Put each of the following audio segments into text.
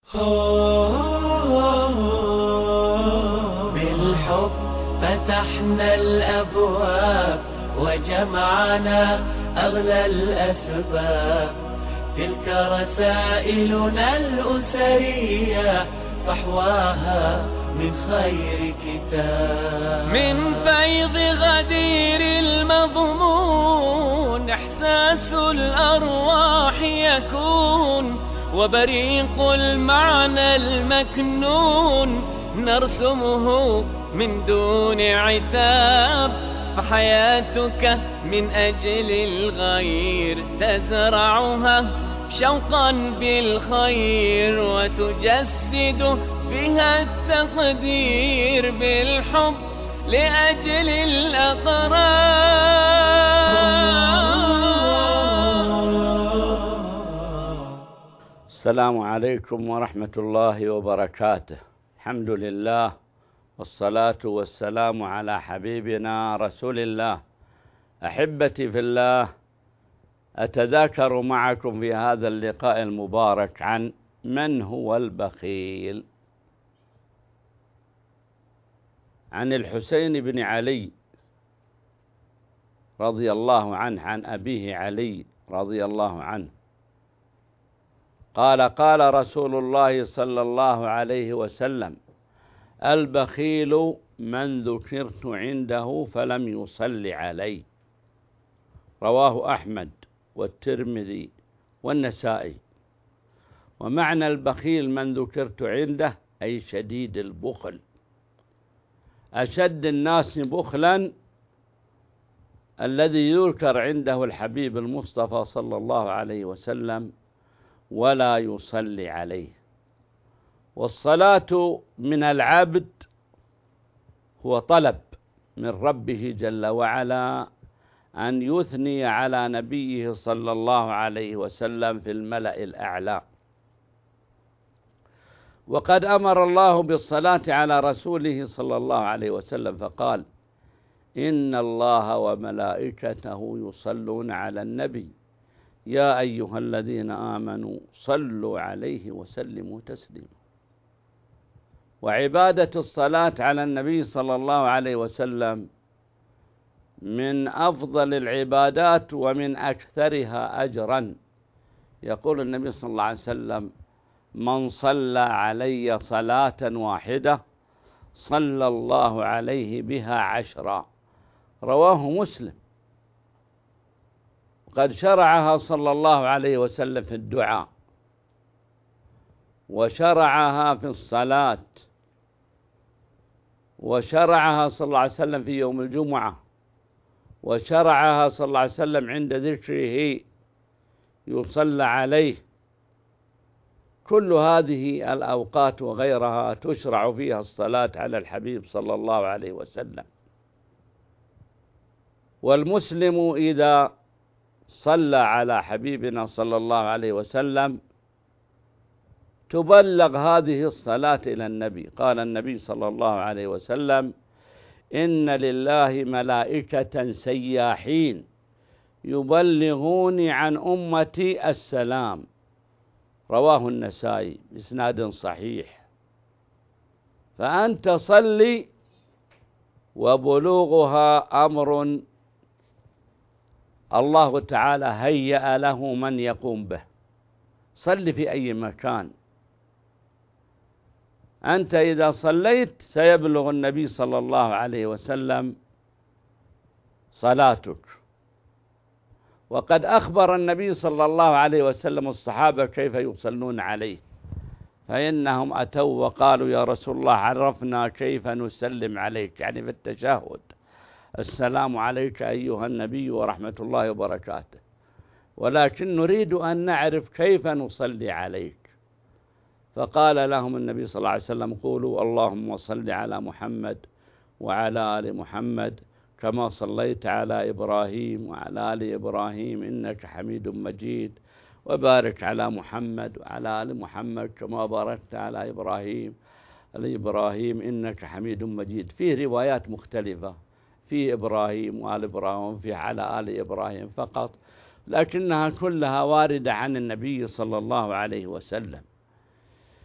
بالحب فتحنا الأبواب وجمعنا أغلى الأسباب، تلك رسائلنا الأسرية فحواها من خير كتاب. من فيض غدير المضمون إحساس الأرواح يكون، وبريق المعنى المكنون نرسمه من دون عتاب. فحياتك من أجل الغير تزرعها شوقا بالخير، وتجسد فيها التقدير بالحب لأجل الأقرار. السلام عليكم ورحمة الله وبركاته. الحمد لله والصلاة والسلام على حبيبنا رسول الله. أحبتي في الله، أتذاكر معكم في هذا اللقاء المبارك عن من هو البخيل. عن الحسين بن علي رضي الله عنه عن أبيه علي رضي الله عنه قال: قال رسول الله صلى الله عليه وسلم: البخيل من ذكرت عنده فلم يصل علي. رواه أحمد والترمذي والنسائي. ومعنى البخيل من ذكرت عنده أي شديد البخل، أشد الناس بخلا الذي يذكر عنده الحبيب المصطفى صلى الله عليه وسلم ولا يصلي عليه. والصلاة من العبد هو طلب من ربه جل وعلا أن يثني على نبيه صلى الله عليه وسلم في الملأ الأعلى. وقد أمر الله بالصلاة على رسوله صلى الله عليه وسلم فقال: إن الله وملائكته يصلون على النبي يا أيها الذين آمنوا صلوا عليه وسلموا تسليما. وعبادة الصلاة على النبي صلى الله عليه وسلم من أفضل العبادات ومن أكثرها أجرا. يقول النبي صلى الله عليه وسلم: من صلى علي صلاة واحدة صلى الله عليه بها 10. رواه مسلم. قد شرعها صلى الله عليه وسلم في الدعاء، وشرعها في الصلاة، وشرعها صلى الله عليه وسلم في يوم الجمعة، وشرعها صلى الله عليه وسلم عند ذكره يصلى عليه. كل هذه الأوقات وغيرها تشرع فيها الصلاة على الحبيب صلى الله عليه وسلم. والمسلم إذا صلى على حبيبنا صلى الله عليه وسلم تبلغ هذه الصلاة إلى النبي. قال النبي صلى الله عليه وسلم: إن لله ملائكة سياحين يبلغوني عن أمتي السلام. رواه النسائي بإسناد صحيح. فأنت صلي، وبلوغها أمر الله تعالى هيأ له من يقوم به. صل في أي مكان، أنت إذا صليت سيبلغ النبي صلى الله عليه وسلم صلاتك. وقد أخبر النبي صلى الله عليه وسلم الصحابة كيف يصلون عليه، فإنهم أتوا وقالوا: يا رسول الله عرفنا كيف نسلم عليك، يعني في التشهد: السلام عليك أيها النبي ورحمة الله وبركاته، ولكن نريد أن نعرف كيف نصلي عليك. فقال لهم النبي صلى الله عليه وسلم: قولوا اللهم صل على محمد وعلى آل محمد كما صليت على إبراهيم وعلى آل إبراهيم إنك حميد مجيد، وبارك على محمد وعلى آل محمد كما باركت على إبراهيم إنك حميد مجيد. فيه روايات مختلفة، في إبراهيم وآل إبراهيم، في على آل إبراهيم فقط، لكنها كلها واردة عن النبي صلى الله عليه وسلم.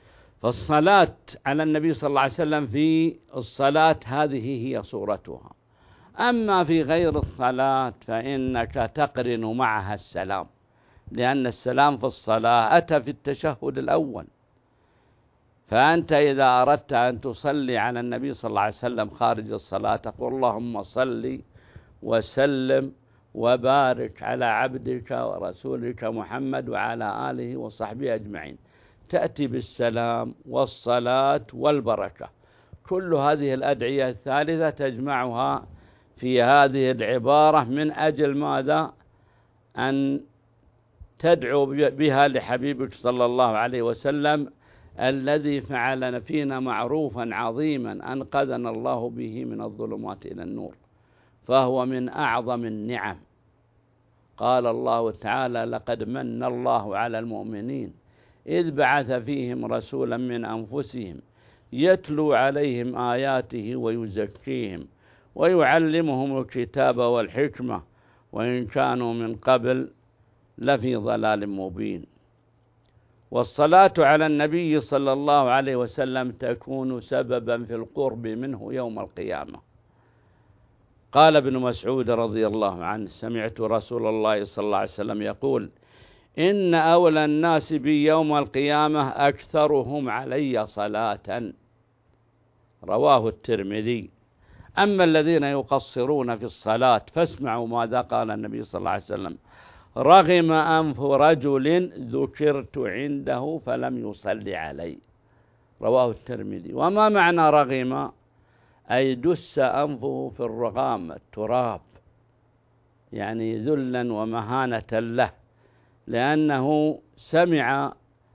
فالصلاة على النبي صلى الله عليه وسلم في الصلاة هذه هي صورتها. أما في غير الصلاة فإنك تقرن معها السلام، لأن السلام في الصلاة أتى في التشهد الأول. فأنت إذا أردت أن تصلي على النبي صلى الله عليه وسلم خارج الصلاة تقول اللهم صل وسلم وبارك على عبدك ورسولك محمد وعلى آله وصحبه أجمعين، تأتي بالسلام والصلاة والبركة. كل هذه الأدعية الثالثة تجمعها في هذه العبارة من أجل ماذا؟ أن تدعو بها لحبيبك صلى الله عليه وسلم الذي فعل فينا معروفا عظيما أنقذنا الله به من الظلمات إلى النور، فهو من أعظم النعم. قال الله تعالى لقد من الله على المؤمنين إذ بعث فيهم رسولا من أنفسهم يتلو عليهم آياته ويزكيهم ويعلمهم الكتاب والحكمة وإن كانوا من قبل لفي ضلال مبين. والصلاة على النبي صلى الله عليه وسلم تكون سببا في القرب منه يوم القيامة. قال ابن مسعود رضي الله عنه سمعت رسول الله صلى الله عليه وسلم يقول إن أولى الناس بي يوم القيامة أكثرهم علي صلاة، رواه الترمذي. أما الذين يقصرون في الصلاة فاسمعوا ماذا قال النبي صلى الله عليه وسلم رغم أنف رجل ذكرت عنده فلم يصلي علي، رواه الترمذي. وما معنى رغم؟ أي دس أنفه في الرغام التراب، يعني ذلا ومهانة له، لأنه سمع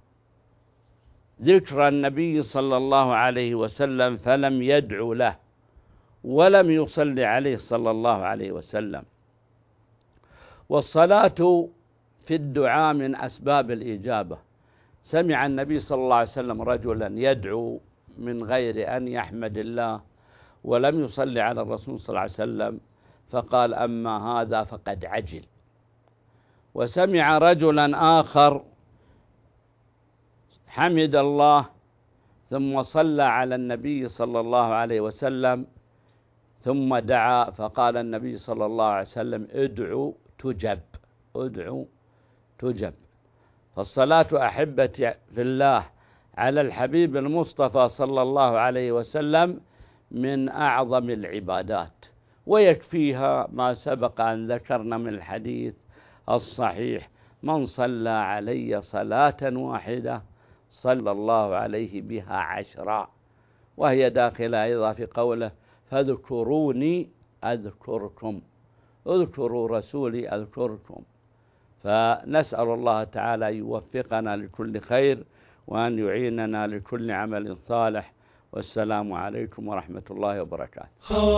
ذكر النبي صلى الله عليه وسلم فلم يدعو له ولم يصلي عليه صلى الله عليه وسلم. والصلاة في الدعاء من أسباب الإجابة. سمع النبي صلى الله عليه وسلم رجلا يدعو من غير أن يحمد الله ولم يصلي على الرسول صلى الله عليه وسلم فقال أما هذا فقد عجل. وسمع رجلا آخر حمد الله ثم صلى على النبي صلى الله عليه وسلم ثم دعا فقال النبي صلى الله عليه وسلم ادعوا تجب، ادعوا تجب. فالصلاة أحبتي في الله على الحبيب المصطفى صلى الله عليه وسلم من أعظم العبادات، ويكفيها ما سبق أن ذكرنا من الحديث الصحيح من صلى علي صلاة واحدة صلى الله عليه بها 10، وهي داخلة أيضا في قوله فاذكروني أذكركم، اذكروا رسولي أذكركم. فنسأل الله تعالى يوفقنا لكل خير وأن يعيننا لكل عمل صالح. والسلام عليكم ورحمة الله وبركاته.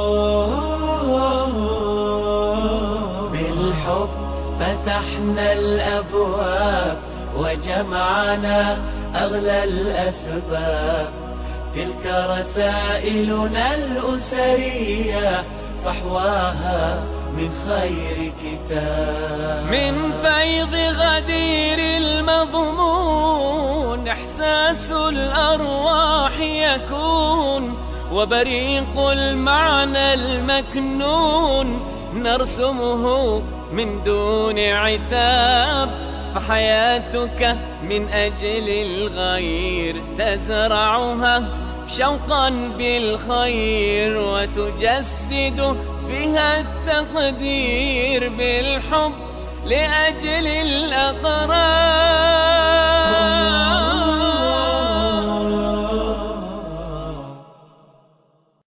بالحب فتحنا الأبواب وجمعنا أغلى الأسباب، تلك رسائلنا الأسرية فحواها من خير كتاب، من فيض غدير المضمون إحساس الأرواح يكون، وبريق المعنى المكنون نرسمه من دون عتاب. فحياتك من أجل الغير تزرعها شوقا بالخير، وتجسد فيها التقدير بالحب لأجل الأقرار.